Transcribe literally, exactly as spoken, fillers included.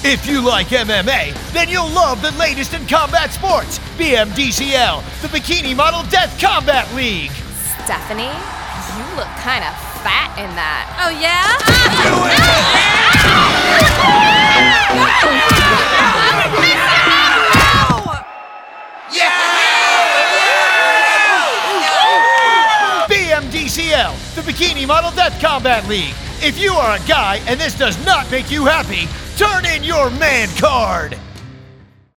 If you like M M A, then you'll love the latest in combat sports, B M D C L, the Bikini Model Death Combat League. Stephanie, you look kind of fat in that. Oh, yeah? B M D C L, the Bikini Model Death Combat League. If you are a guy and this does not make you happy, turn in your man card.